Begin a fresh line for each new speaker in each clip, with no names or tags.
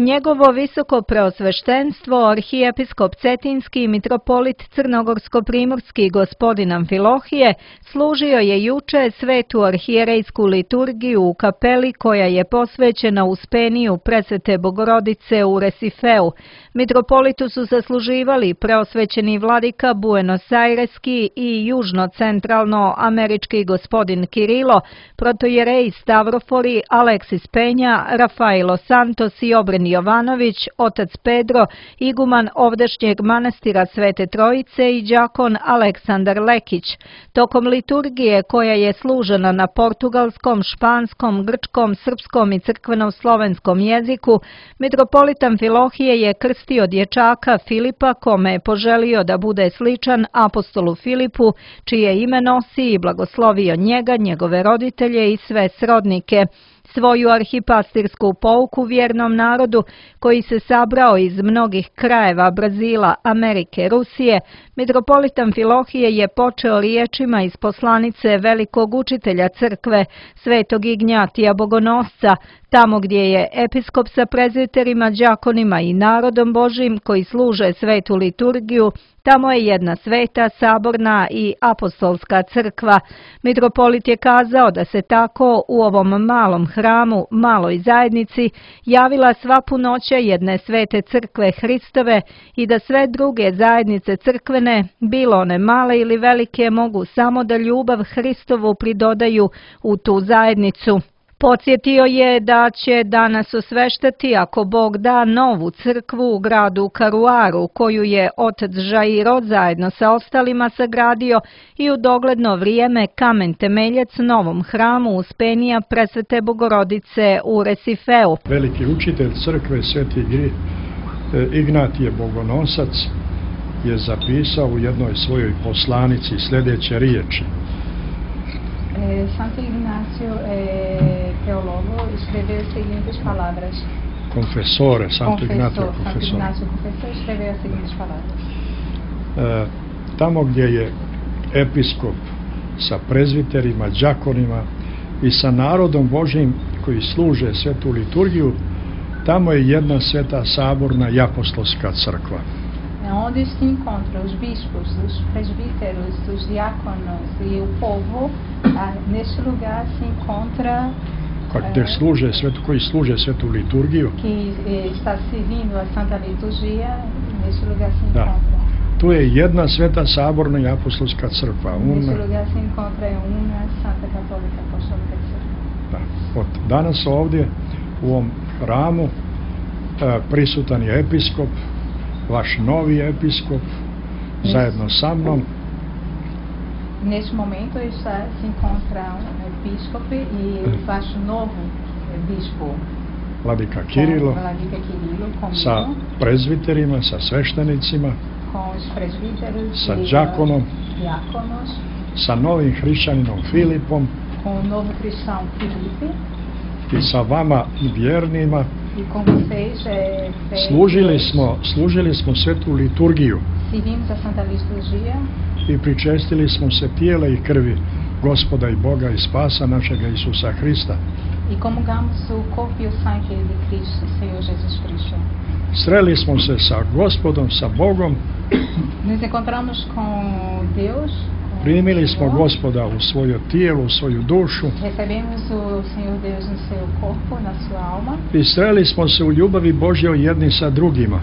Njegovo visoko preosveštenstvo, arhijepiskop Cetinski i mitropolit Crnogorsko-primorski gospodin Amfilohije, služio je juče svetu arhijerejsku liturgiju u kapeli koja je posvećena Uspeniju Presvete Bogorodice u Resifeu. Mitropolitu su zasluživali preosvećeni vladika Buenos Aireski i južno-centralno američki gospodin Kirilo, protojereji Stavrofori, Aleksis Penja, Rafaelo Santos i Obren Jovanović, otac Pedro, iguman ovdašnjeg manastira Svete Trojice i đakon Aleksandar Lekić. Tokom liturgije koja je služena na portugalskom, španskom, grčkom, srpskom i crkveno-slovenskom jeziku, mitropolit Amfilohije je krstio dječaka Filipa, kome je poželio da bude sličan apostolu Filipu, čije ime nosi, i blagoslovio njega, njegove roditelje i sve srodnike. Svoju arhipastirsku pouku vjernom narodu, koji se sabrao iz mnogih krajeva Brazila, Amerike, Rusije, mitropolit Amfilohije je počeo riječima iz poslanice velikog učitelja crkve, svetog Ignjatija Bogonosca, tamo gdje je episkop sa prezviterima, đakonima i narodom Božim koji služe svetu liturgiju, tamo je jedna sveta, saborna i apostolska crkva. Mitropolit je kazao da se tako u ovom malom hramu, maloj zajednici, javila sva punoća jedne svete crkve Hristove i da sve druge zajednice crkvene, bilo one male ili velike, mogu samo da ljubav Hristovu pridodaju u tu zajednicu. Podsjetio je da će danas osveštati, ako Bog da, novu crkvu u gradu Karuaru, koju je otac Žairo zajedno sa ostalima sagradio, i u dogledno vrijeme kamen temeljac novom hramu Uspenija Presvete Bogorodice u Resifeu.
Veliki učitelj crkve Sveti Ignatije Bogonosac je zapisao u jednoj svojoj poslanici sljedeće riječi.
Santo Ignacio, teólogo, escreveu as seguintes palavras.
Confessore, Santo Ignacio
confessor escreveu as seguintes palavras.
Tamo gdje je episkop sa prezviterima, đakonima i sa narodom Božim koji služe svetu liturgiju, tamo je jedna sveta saborna i apostolska crkva.
Onde se encontram os bispos, os presbíteros, os diáconos e o povo, nesse lugar se encontra
koji služe svetu liturgiju.
Que está servindo a Santa Liturgia, nesse lugar se encontra.
Tu je jedna sveta saborna i apostolska crkva.
Nesse lugar se encontra una Santa Católica Apostolica Crkva.
Od danas ovdje u ovom hramu prisutan je episkop, vaš novi episkop, zajedno sa mnom.
Nesse momento se encontra episcopo e vaš novo bispo,
Vladika Kirilo, sa prezviterima, sa sveštenicima, sa đakonom, sa novim hrišćaninom Filipom i sa vama vjernima. Služili smo svetu liturgiju i pričestili smo se tijela i krvi Gospoda i Boga i Spasa našega Isusa Hrista. Sreli smo se sa Gospodom, sa Bogom. Primili smo Gospoda u svoje tijelo, u svoju dušu. I sreli smo se u ljubavi Božjoj jedni sa drugima.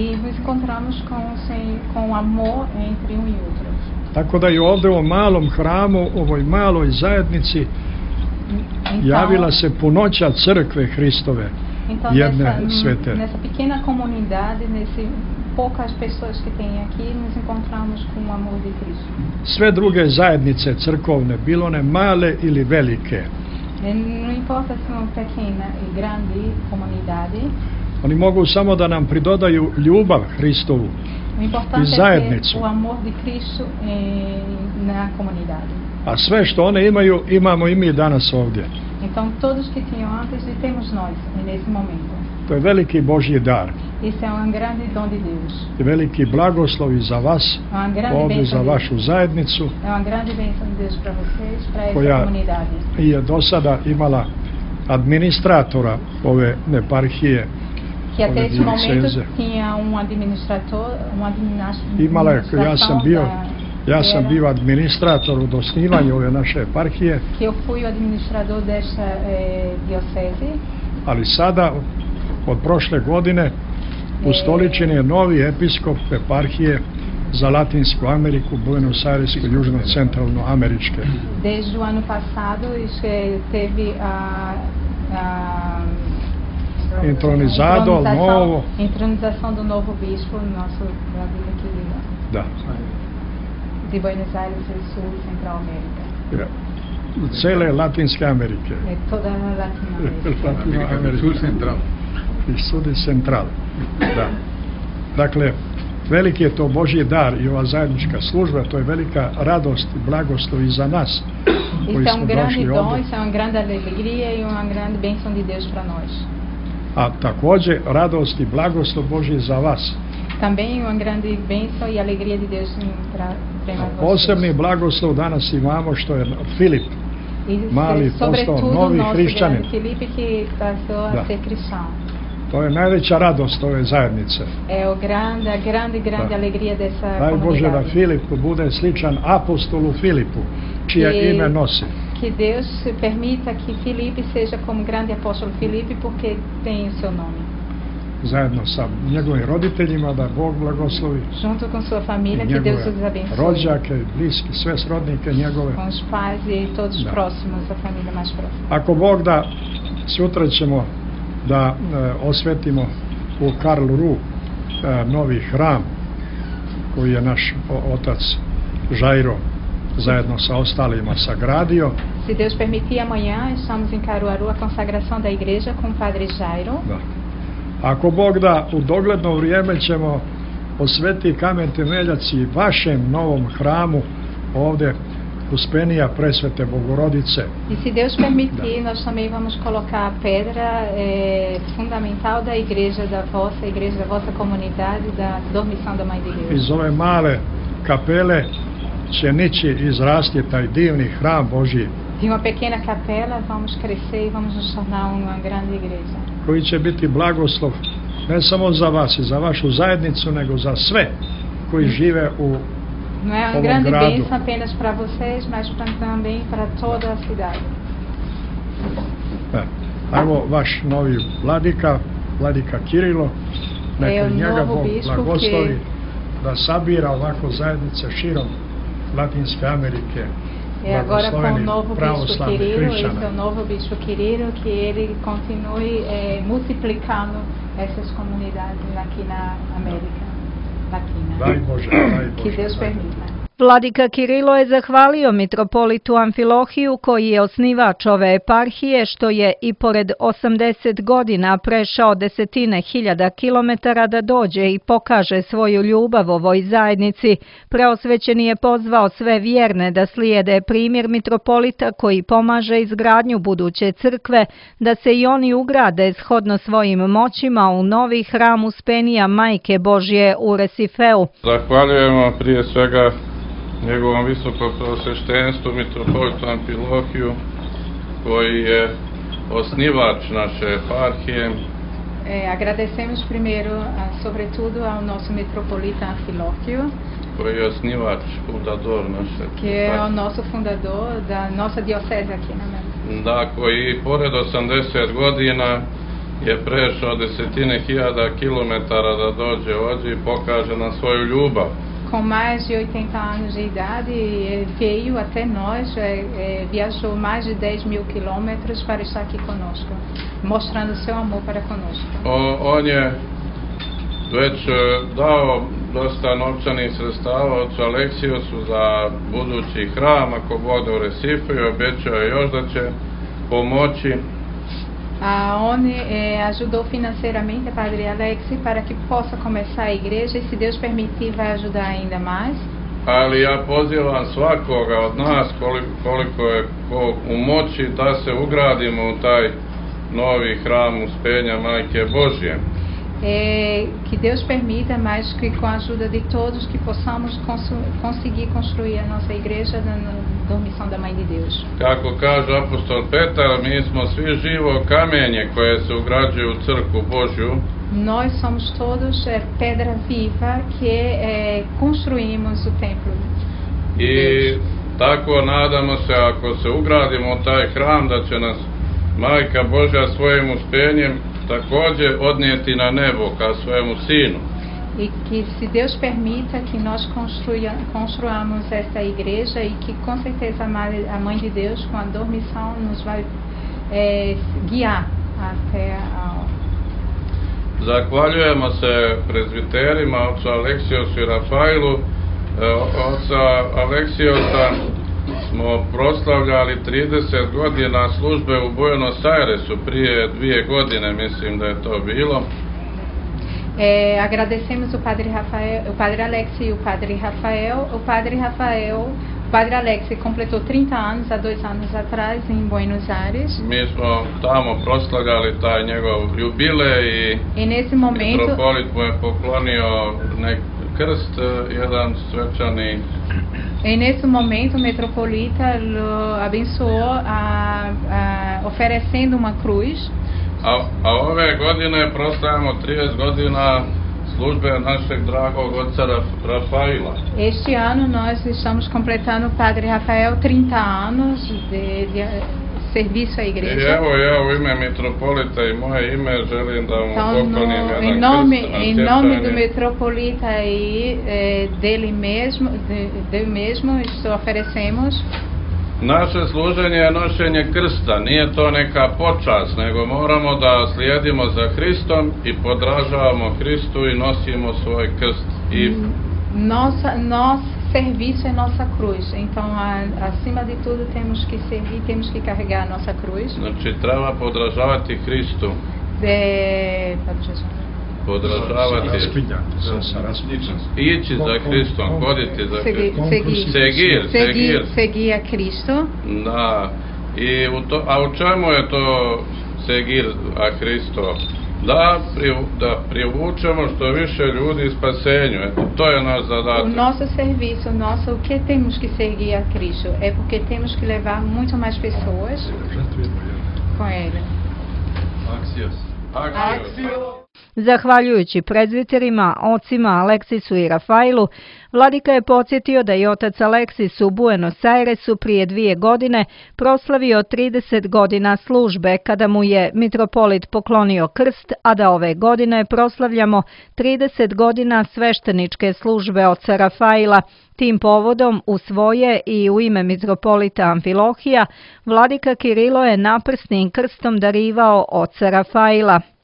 Tako da je ovdje u ovom malom hramu, u ovoj maloj zajednici, javila se punoća crkve Hristove, jedne svete.
Nessa pequena comunidade, poucas pessoas que tem aqui, nos encontramos com o amor de Cristo.
Sve druge zajednice crkovne, bilo one male ili velike,
Não importa se são pequena e grande comunidade,
oni mogu samo da nam pridodaju ljubav Hristovu i zajednicu.
O amor de Cristo na comunidade.
A sve što one imaju, imamo i mi danas ovdje.
Então todos que tinham antes e temos nós nesse momento.
To je veliki Božji dar.
Esse é grande dom de Deus.
I veliki blagoslov i za vas, ovdje za vašu zajednicu,
É uma grande bênção de Deus para vocês, para essa
koja
comunidade.
je do sada imala administratora ove eparhije,
que até
ove
esse momento
dijeceze.
tinha administrador,
Imala je, ja sam
era-
bio administrator u osnivanju ove naše eparhije,
que eu fui o administrador desta diocese,
ali sada, od prošle godine, ustoličen je novi episkop eparhije za Latinsku Ameriku, Buenos Airesku, južno-centralno američke.
desde o ano passado teve a entronização do novo bispo, nosso da Vila Quirino,
Da.
de Buenos Aires do Sul, Central América.
Cele Latinske Amerike.
Toda a Latinoamérica.
Latinoamerika. I Sud Central. Da. Dakle, veliki je to Božji dar i ova zajednička služba, to je velika radost i blagoslov i za nas koji
Isso é
smo
grande
došli
dom,
ovdje.
isso é uma grande alegria e uma grande bênção de Deus para nós.
A također radost i blagoslov Božji za vas.
Também uma grande bênção e alegria de Deus para
Posebni blagoslov danas imamo što je Filip,
E
mali postao
sobretudo
novi
nosso
hrišćanin.
grande Felipe que passou a
Da.
ser cristão.
To je najveća radost ove zajednice.
É a grande
Da.
alegria dessa
Daj Bože da
comunidade.
Filip bude sličan apostolu Filipu, čije ime nosi.
Que Deus permita que Felipe seja como grande apóstolo Felipe porque tem o seu nome.
Zajedno sa njegovim roditeljima, da Bog blagoslovi.
Junto com sua família,
I
que Deus
njegove
os abençoe.
rođake, bliski, sve srodnike njegove.
Com os pais e todos os
Da.
próximos, a família mais próxima.
Ako Bog da, sutra ćemo da osvetimo u Karlsruhe novi hram koji je naš otac Jairo zajedno sa ostalima sagradio.
Se Deus permitir, amanhã estamos em Caruaru, a consagração da igreja com o Padre Jairo.
Da. Ako Bog da, u dogledno vrijeme ćemo osvetiti kamen temeljac i vašem novom hramu ovdje Uspenija Presvete Bogorodice.
E se Deus permitir, nós também vamos colocar a pedra fundamental da igreja da vossa comunidade, da Dormição da Mãe de Deus.
Iz ove male kapele će nići izrasti taj divni hram Božji,
De uma pequena capela vamos crescer e vamos nos tornar uma grande igreja.
koji će biti blagoslov ne samo za vas i za vašu zajednicu, nego za sve koji žive u
Não é uma
ovom
grande
gradu.
bênção apenas para vocês, mas também para toda a cidade.
Evo vaš novi vladika Kirilo, neka njega
novo
Bog
bispo
blagoslovi
que-
da sabira ovako zajednice širom Latinske Amerike,
Agora com o
blagosloveni
novo bispo
pravoslavni
Quirino, esse
hrišćana.
é o novo bispo Quirino, que ele continue multiplicando essas comunidades aqui na América Latina.
Daj Bože, daj
Que
Bože.
Deus
daj Bože.
permita.
Vladika Kirilo je zahvalio mitropolitu Amfilohiju, koji je osnivač ove eparhije, što je i pored 80 godina prešao desetine hiljada kilometara da dođe i pokaže svoju ljubav ovoj zajednici. Preosvećeni je pozvao sve vjerne da slijede primjer mitropolita koji pomaže izgradnju buduće crkve, da se i oni ugrade shodno svojim moćima u novi hram Uspenija Majke Božje u Resifeu.
Zahvaljujemo prije svega njegovom visokom preosveštenstvu mitropolitu Amfilohiju, koji je osnivač naše eparhije.
Agradecemos primeiro, sobretudo, ao nosso metropolita Amfilohio,
Koji je osnivač, fundador naše
que é o nosso fundador da nossa diocese aqui na América.
Da, koji pored 80 godina je prešao desetine hiljada kilometara da dođe ovdje i pokaže nam svoju ljubav.
Com mais de 80 anos de idade, ele veio até nós, viajou mais de 10.000 quilômetros para estar aqui conosco, mostrando seu amor para conosco.
On je već dao dosta novčanih sredstava ocu Aleksiusu za budući hram, ako bude u Recife, i obećao je još da će pomoći.
On ajudou financeiramente a Padre Alexi para que possa começar a igreja e, se Deus permitir, vai ajudar ainda mais.
Ali ja pozivam svakoga od nas, koliko je ko u moći, da se ugradimo u taj novi hram Uspenja Majke Božje.
Que Deus permita, mas que com a ajuda de todos que possamos conseguir construir a nossa igreja na Dormição da Mãe de Deus.
Kako kaže apostol Petar, mi smo svi živo kamenje koje se ugrađuju u crkvu Božju
nós somos todos pedra viva que construímos o templo.
I tako nadamo se, ako se ugradimo u taj hram, da će nas Majka Božja svojim uspenjem također odnijeti na nebo ka svojemu sinu.
E que se Deus permita que nós construamos esta igreja e que com certeza a Mãe de Deus com a dormição nos vai guiar até a...
Zahvaljujemo se prezbiterima, ocu Aleksijosu i Rafailu. Oca Aleksijosa smo proslavljali 30 godina službe u Buenos Airesu prije 2 godine, mislim da je to bilo.
Agradecemos o Padre Alex e o Padre Rafael. O Padre Alex completou 30 anos há 2 anos atrás em Buenos Aires.
Mi smo tamo proslavljali taj njegov jubilej i
nesse momento
mitropolit mu je poklonio krst, jedan svečani.
E nesse momento o metropolita abençoou oferecendo uma cruz.
A ove godine proslavljamo 30 godina službe našeg dragog oca Rafaila.
Este ano nós estamos completando Padre Rafael 30 anos de serviço à igreja.
I evo ja u ime mitropolita i moje ime želim da mu poklonim jedan krst na
em nome do metropolita e dele mesmo oferecemos.
Naše služenje je nošenje krsta, nije to neka počast, nego moramo da slijedimo za Hristom i podražavamo Hristu i nosimo svoj krst.
Nosso serviço é nossa cruz, então acima de tudo temos que servir, temos que carregar a nossa cruz.
Znači treba podražavati Hristu. Podražavati, ići za Hristom, hoditi za Hristom.
Seguir a Cristo.
Da, a u čemu je to seguir a Hristo? Da privučemo što više ljudi spasenju, to je naš zadatak.
O nosso serviço, o que temos que seguir a Cristo é porque temos que levar muito mais pessoas com Ele.
Axios.
Zahvaljujući prezbiterima, ocima Aleksisu i Rafailu, vladika je podsjetio da je otac Aleksis u Buenos Airesu prije 2 godine proslavio 30 godina službe kada mu je mitropolit poklonio krst, a da ove godine proslavljamo 30 godina svešteničke službe oca Rafaila. Tim povodom u svoje i u ime mitropolita Amfilohija, vladika Kirilo je naprsnim krstom darivao oca Rafaila.